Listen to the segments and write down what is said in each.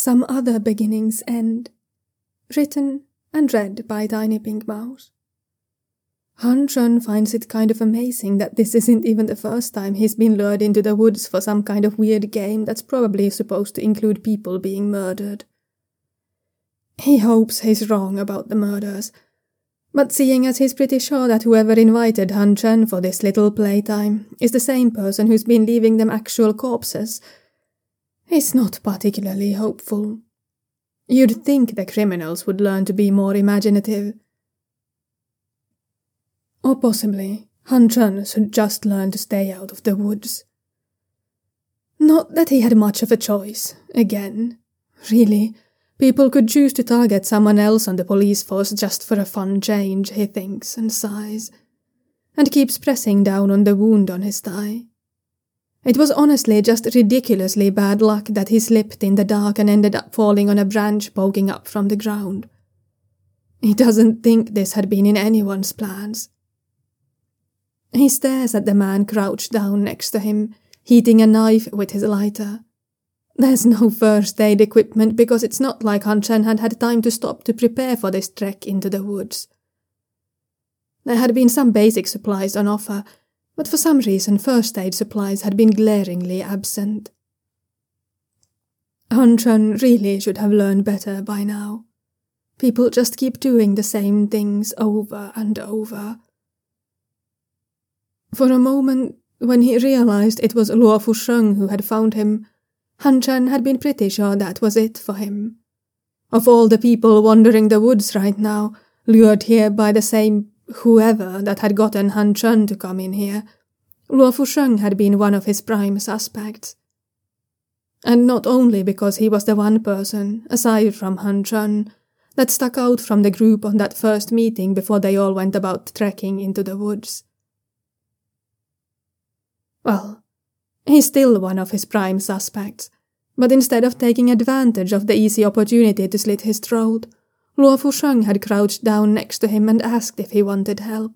Some Other Beginnings End. Written and read by Tiny Pink Mouse. Han Chun finds it kind of amazing that this isn't even the first time he's been lured into the woods for some kind of weird game that's probably supposed to include people being murdered. He hopes he's wrong about the murders, but seeing as he's pretty sure that whoever invited Han Chun for this little playtime is the same person who's been leaving them actual corpses, he's not particularly hopeful. You'd think the criminals would learn to be more imaginative. Or possibly, Han Chun should just learn to stay out of the woods. Not that he had much of a choice, again. Really, people could choose to target someone else on the police force just for a fun change, he thinks and sighs, and keeps pressing down on the wound on his thigh. It was honestly just ridiculously bad luck that he slipped in the dark and ended up falling on a branch poking up from the ground. He doesn't think this had been in anyone's plans. He stares at the man crouched down next to him, heating a knife with his lighter. There's no first aid equipment because it's not like Han Chun had had time to stop to prepare for this trek into the woods. There had been some basic supplies on offer, but for some reason first aid supplies had been glaringly absent. Han Chun really should have learned better by now. People just keep doing the same things over and over. For a moment, when he realized it was Luo Fusheng who had found him, Han Chun had been pretty sure that was it for him. Of all the people wandering the woods right now, lured here by the same whoever that had gotten Han Chun to come in here, Luo Fusheng had been one of his prime suspects. And not only because he was the one person, aside from Han Chun, that stuck out from the group on that first meeting before they all went about trekking into the woods. Well, he's still one of his prime suspects, but instead of taking advantage of the easy opportunity to slit his throat, Luo Fusheng had crouched down next to him and asked if he wanted help.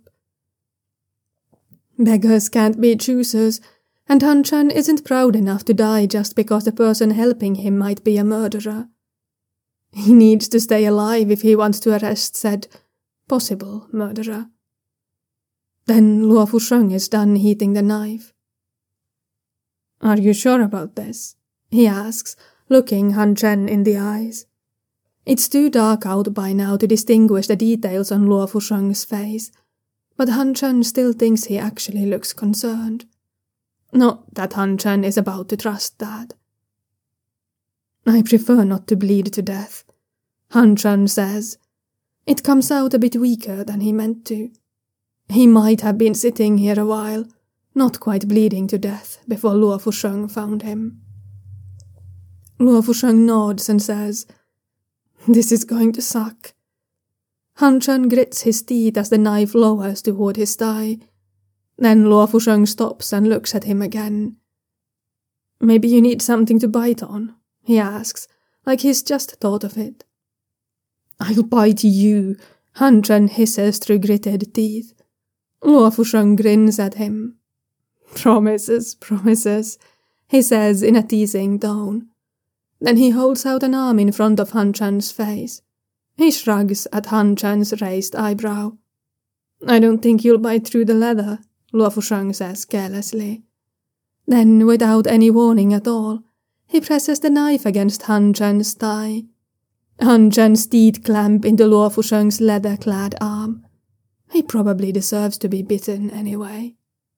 Beggars can't be choosers, and Han Chun isn't proud enough to die just because the person helping him might be a murderer. He needs to stay alive if he wants to arrest said possible murderer. Then Luo Fusheng is done heating the knife. "Are you sure about this?" he asks, looking Han Chun in the eyes. It's too dark out by now to distinguish the details on Luo Fusheng's face, but Han Chun still thinks he actually looks concerned. Not that Han Chun is about to trust that. "I prefer not to bleed to death," Han Chun says. It comes out a bit weaker than he meant to. He might have been sitting here a while, not quite bleeding to death, before Luo Fusheng found him. Luo Fusheng nods and says, "This is going to suck." Han Chun grits his teeth as the knife lowers toward his thigh. Then Luo Fusheng stops and looks at him again. "Maybe you need something to bite on?" he asks, like he's just thought of it. "I'll bite you," Han Chun hisses through gritted teeth. Luo Fusheng grins at him. "Promises, promises," he says in a teasing tone. Then he holds out an arm in front of Han Chun's face. He shrugs at Han Chun's raised eyebrow. "I don't think you'll bite through the leather," Luo Fusheng says carelessly. Then, without any warning at all, he presses the knife against Han Chun's thigh. Han Chun's teeth clamp into Luo Fusheng's leather-clad arm. He probably deserves to be bitten anyway.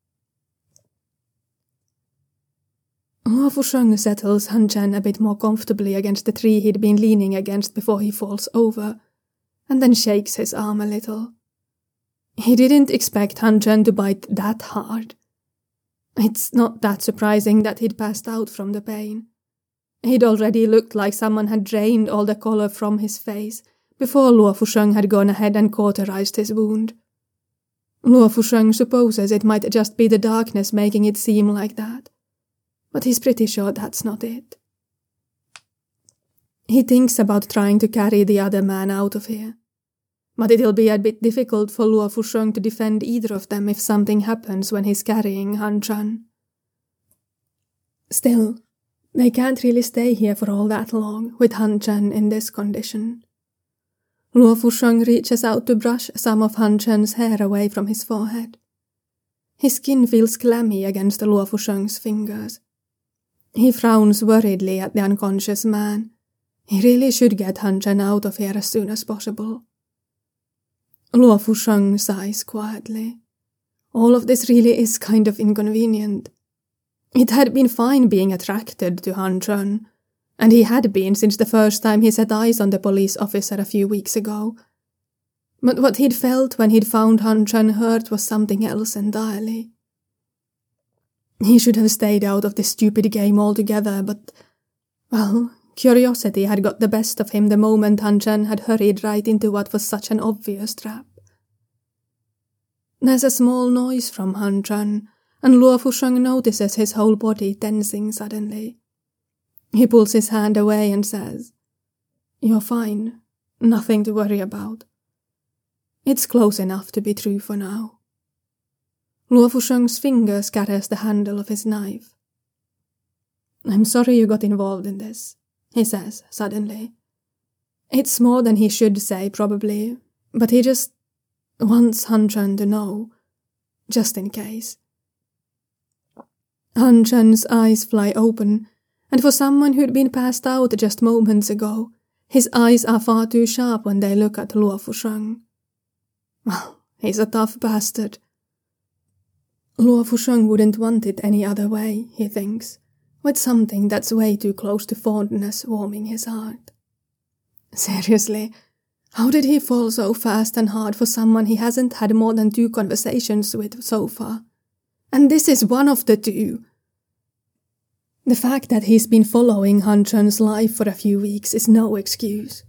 Luo Fusheng settles Han Chun a bit more comfortably against the tree he'd been leaning against before he falls over, and then shakes his arm a little. He didn't expect Han Chun to bite that hard. It's not that surprising that he'd passed out from the pain. He'd already looked like someone had drained all the color from his face before Luo Fusheng had gone ahead and cauterized his wound. Luo Fusheng supposes it might just be the darkness making it seem like that, but he's pretty sure that's not it. He thinks about trying to carry the other man out of here, but it'll be a bit difficult for Luo Fusheng to defend either of them if something happens when he's carrying Han Chun. Still, They can't really stay here for all that long, with Han Chen in this condition. Luo Fusheng reaches out to brush some of Han Chen's hair away from his forehead. His skin feels clammy against Luo Fusheng's fingers. He frowns worriedly at the unconscious man. He really should get Han Chen out of here as soon as possible. Luo Fusheng sighs quietly. All of this really is kind of inconvenient. It had been fine being attracted to Han Chen, and he had been since the first time he set eyes on the police officer a few weeks ago. But what he'd felt when he'd found Han Chen hurt was something else entirely. He should have stayed out of this stupid game altogether, but, well, curiosity had got the best of him the moment Han Chen had hurried right into what was such an obvious trap. There's a small noise from Han Chen, and Luo Fusheng notices his whole body tensing suddenly. He pulls his hand away and says, "You're fine. Nothing to worry about." It's close enough to be true for now. Luo Fusheng's fingers caress the handle of his knife. "I'm sorry you got involved in this," he says suddenly. It's more than he should say, probably, but he just wants Han Chen to know, just in case. Han Chen's eyes fly open, and for someone who'd been passed out just moments ago, his eyes are far too sharp when they look at Luo Fusheng. Well, he's a tough bastard. Luo Fusheng wouldn't want it any other way, he thinks, with something that's way too close to fondness warming his heart. Seriously, how did he fall so fast and hard for someone he hasn't had more than 2 conversations with so far? And this is one of the 2. The fact that he's been following Han Chen's life for a few weeks is no excuse.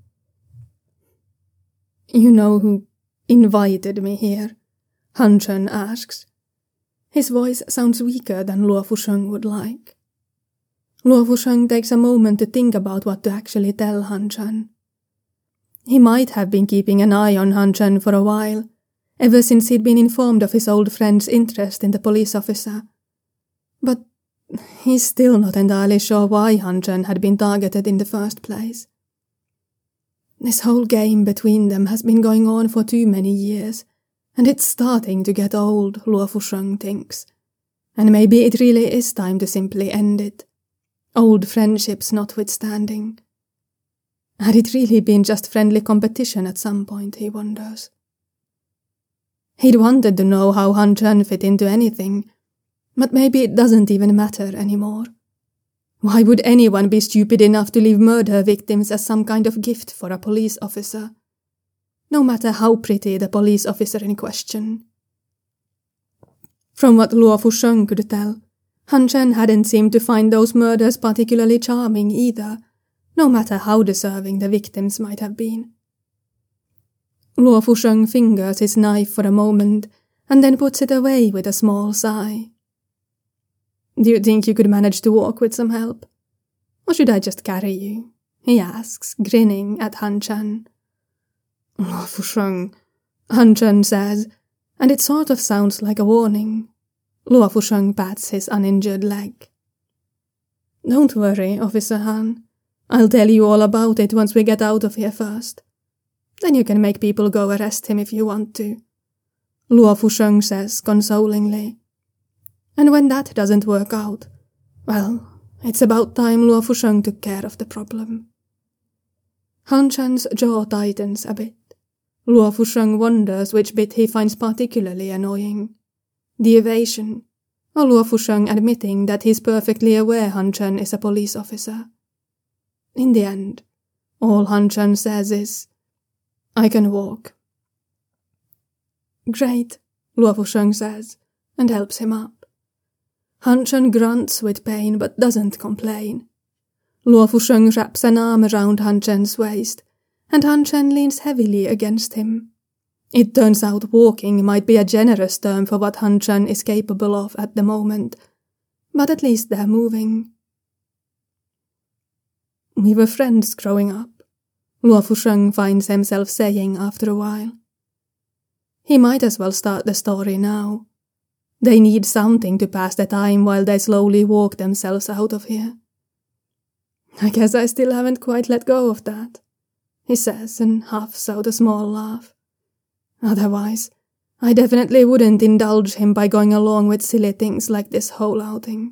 "You know who invited me here?" Han Chen asks. His voice sounds weaker than Luo Fusheng would like. Luo Fusheng takes a moment to think about what to actually tell Han Chen. He might have been keeping an eye on Han Chen for a while, ever since he'd been informed of his old friend's interest in the police officer. But he's still not entirely sure why Han Chen had been targeted in the first place. This whole game between them has been going on for too many years, and it's starting to get old, Luo Fusheng thinks. And maybe it really is time to simply end it, old friendships notwithstanding. Had it really been just friendly competition at some point, he wonders. He'd wanted to know how Han Chen fit into anything, but maybe it doesn't even matter anymore. Why would anyone be stupid enough to leave murder victims as some kind of gift for a police officer? No matter how pretty the police officer in question. From what Luo Fusheng could tell, Han Chen hadn't seemed to find those murders particularly charming either, no matter how deserving the victims might have been. Luo Fusheng fingers his knife for a moment, and then puts it away with a small sigh. "Do you think you could manage to walk with some help? Or should I just carry you?" he asks, grinning at Han Chen. "Luo Fusheng," Han Chen says, and it sort of sounds like a warning. Luo Fusheng pats his uninjured leg. "Don't worry, Officer Han. I'll tell you all about it once we get out of here first. Then you can make people go arrest him if you want to," Luo Fusheng says consolingly. And when that doesn't work out, well, it's about time Luo Fusheng took care of the problem. Han Chen's jaw tightens a bit. Luo Fusheng wonders which bit he finds particularly annoying. The evasion, or Luo Fusheng admitting that he's perfectly aware Han Chen is a police officer. In the end, all Han Chen says is, "I can walk." "Great," Luo Fusheng says, and helps him up. Han Chen grunts with pain but doesn't complain. Luo Fusheng wraps an arm around Han Chen's waist, and Han Chen leans heavily against him. It turns out walking might be a generous term for what Han Chen is capable of at the moment, but at least they're moving. "We were friends growing up," Luo Fusheng finds himself saying after a while. He might as well start the story now. They need something to pass the time while they slowly walk themselves out of here. I guess I still haven't quite let go of that, he says and huffs out a small laugh. Otherwise, I definitely wouldn't indulge him by going along with silly things like this whole outing.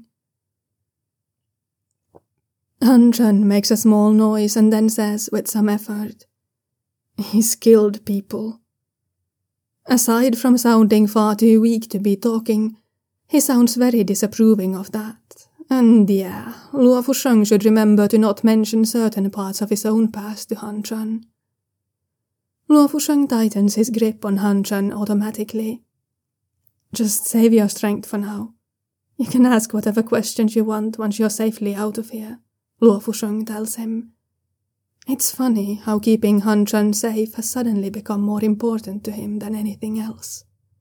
Han Chen makes a small noise and then says with some effort, He's killed people. Aside from sounding far too weak to be talking, he sounds very disapproving of that. And yeah, Luo Fusheng should remember to not mention certain parts of his own past to Han Chen. Luo Fusheng tightens his grip on Han Chen automatically. Just save your strength for now. You can ask whatever questions you want once you're safely out of here, Luo Fusheng tells him. It's funny how keeping Han Chen safe has suddenly become more important to him than anything else.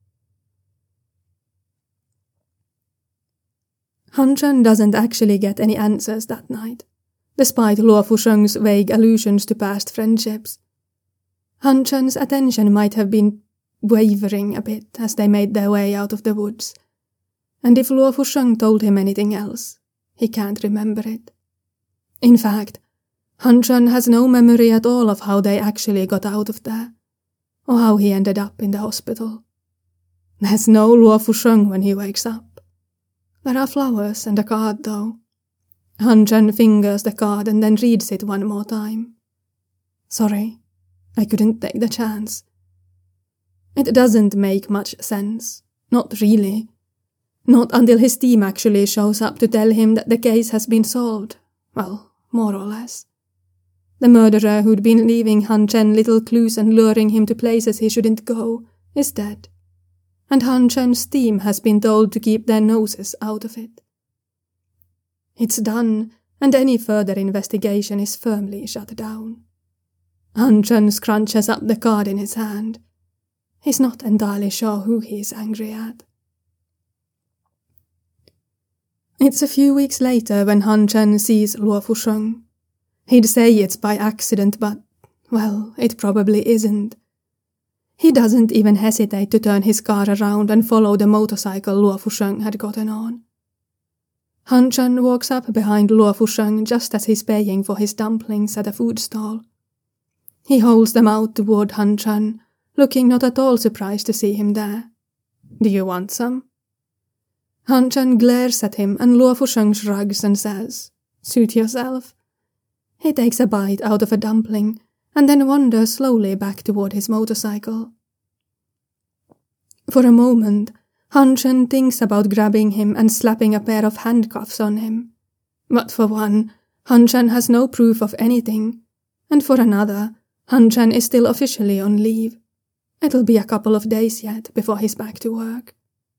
Han Chen doesn't actually get any answers that night, despite Luo Fusheng's vague allusions to past friendships. Han Chen's attention might have been wavering a bit as they made their way out of the woods, and if Luo Fusheng told him anything else, he can't remember it. In fact, Han Chen has no memory at all of how they actually got out of there, or how he ended up in the hospital. There's no Luo Fusheng when he wakes up. There are flowers and a card, though. Han Chen fingers the card and then reads it one more time. Sorry, I couldn't take the chance. It doesn't make much sense. Not really. Not until his team actually shows up to tell him that the case has been solved. Well, more or less. The murderer who'd been leaving Han Chen little clues and luring him to places he shouldn't go is dead. And Han Chen's team has been told to keep their noses out of it. It's done, and any further investigation is firmly shut down. Han Chen scrunches up the card in his hand. He's not entirely sure who he's angry at. It's a few weeks later when Han Chen sees Luo Fusheng. He'd say it's by accident, but, well, it probably isn't. He doesn't even hesitate to turn his car around and follow the motorcycle Luo Fusheng had gotten on. Han Chen walks up behind Luo Fusheng just as he's paying for his dumplings at a food stall. He holds them out toward Han Chen, looking not at all surprised to see him there. Do you want some? Han Chen glares at him and Luo Fusheng shrugs and says, Suit yourself. He takes a bite out of a dumpling and then wanders slowly back toward his motorcycle. For a moment, Han Chen thinks about grabbing him and slapping a pair of handcuffs on him. But for one, Han Chen has no proof of anything, and for another, Han Chen is still officially on leave. It'll be a couple of days yet before he's back to work.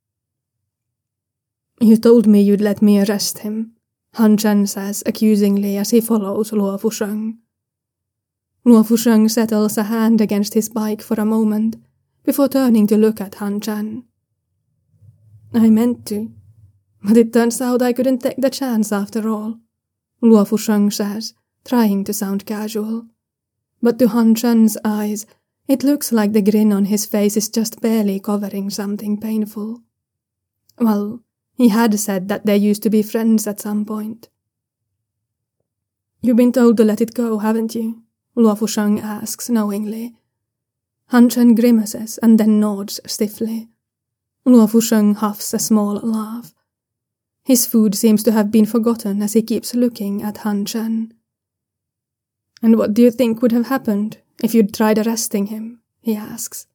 You told me you'd let me arrest him, Han Chen says accusingly as he follows Luo Fusheng. Luo Fusheng settles a hand against his bike for a moment, before turning to look at Han Chen. I meant to, but it turns out I couldn't take the chance after all, Luo Fusheng says, trying to sound casual. But to Han Chen's eyes, it looks like the grin on his face is just barely covering something painful. Well, he had said that they used to be friends at some point. You've been told to let it go, haven't you? Luo Fusheng asks knowingly. Han Chen grimaces and then nods stiffly. Luo Fusheng huffs a small laugh. His food seems to have been forgotten as he keeps looking at Han Chen. And what do you think would have happened if you'd tried arresting him? He asks.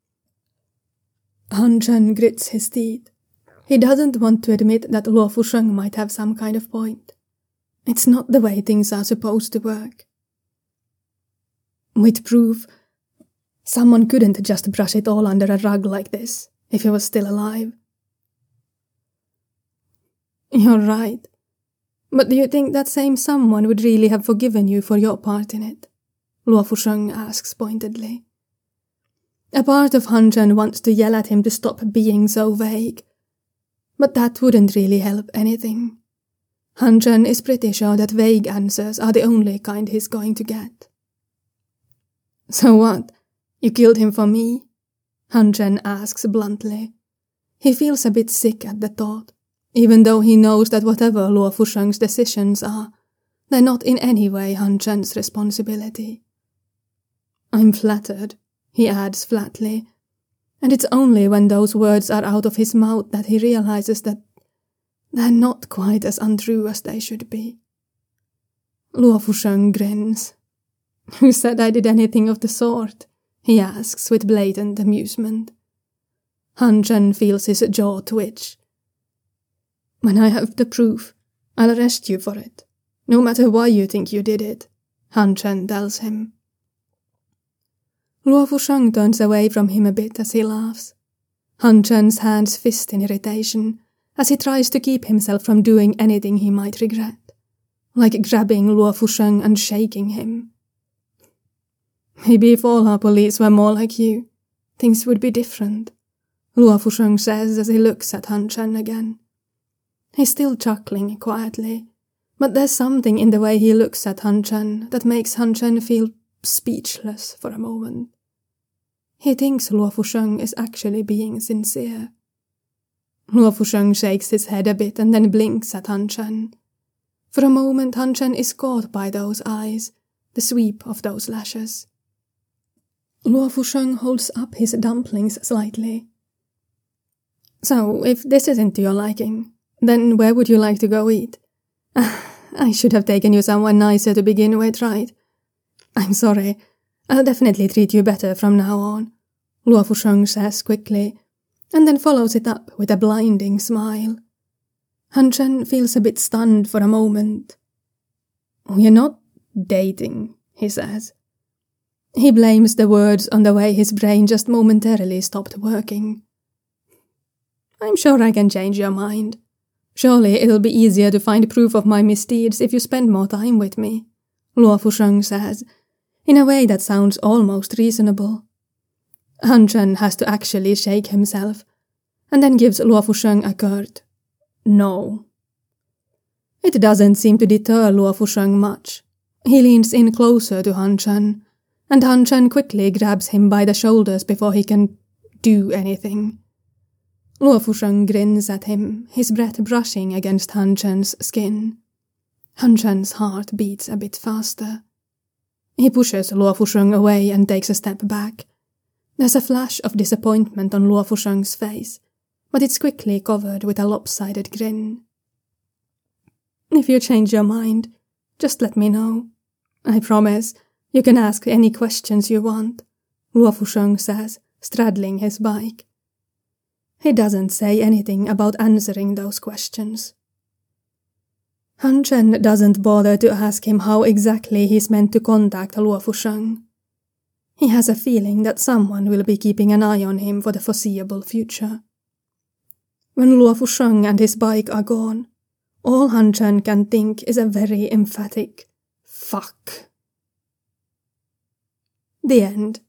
Han Chen grits his teeth. He doesn't want to admit that Luo Fusheng might have some kind of point. It's not the way things are supposed to work. With proof, someone couldn't just brush it all under a rug like this, if he was still alive. You're right. But do you think that same someone would really have forgiven you for your part in it? Luo Fusheng asks pointedly. A part of Han Chen wants to yell at him to stop being so vague. But that wouldn't really help anything. Han Chen is pretty sure that vague answers are the only kind he's going to get. So what? You killed him for me? Han Chen asks bluntly. He feels a bit sick at the thought, even though he knows that whatever Luo Fusheng's decisions are, They're not in any way Han Chen's responsibility. I'm flattered, he adds flatly, and it's only when those words are out of his mouth that he realizes that they're not quite as untrue as they should be. Luo Fusheng grins. Who said I did anything of the sort? He asks with blatant amusement. Han Chen feels his jaw twitch. When I have the proof, I'll arrest you for it, no matter why you think you did it, Han Chen tells him. Luo Fusheng turns away from him a bit as he laughs. Han Chen's hands fist in irritation as he tries to keep himself from doing anything he might regret, like grabbing Luo Fusheng and shaking him. Maybe if all our police were more like you, things would be different, Luo Fusheng says as he looks at Han Chen again. He's still chuckling quietly, but there's something in the way he looks at Han Chen that makes Han Chen feel speechless for a moment. He thinks Luo Fusheng is actually being sincere. Luo Fusheng shakes his head a bit and then blinks at Han Chen. For a moment Han Chen is caught by those eyes, the sweep of those lashes. Luo Fusheng holds up his dumplings slightly. So, if this isn't to your liking, then where would you like to go eat? I should have taken you somewhere nicer to begin with, right? I'm sorry. I'll definitely treat you better from now on, Luo Fusheng says quickly, and then follows it up with a blinding smile. Han Chen feels a bit stunned for a moment. We're not dating, he says. He blames the words on the way his brain just momentarily stopped working. I'm sure I can change your mind. Surely it'll be easier to find proof of my misdeeds if you spend more time with me, Luo Fusheng says, in a way that sounds almost reasonable. Han Chen has to actually shake himself, and then gives Luo Fusheng a curt no. It doesn't seem to deter Luo Fusheng much. He leans in closer to Han Chen, and Han Chen quickly grabs him by the shoulders before he can do anything. Luo Fusheng grins at him, his breath brushing against Han Chen's skin. Han Chen's heart beats a bit faster. He pushes Luo Fusheng away and takes a step back. There's a flash of disappointment on Luo Fusheng's face, but it's quickly covered with a lopsided grin. If you change your mind, just let me know. I promise, you can ask any questions you want, Luo Fusheng says, straddling his bike. He doesn't say anything about answering those questions. Han Chen doesn't bother to ask him how exactly he's meant to contact Luo Fusheng. He has a feeling that someone will be keeping an eye on him for the foreseeable future. When Luo Fusheng and his bike are gone, all Han Chen can think is a very emphatic fuck. The end.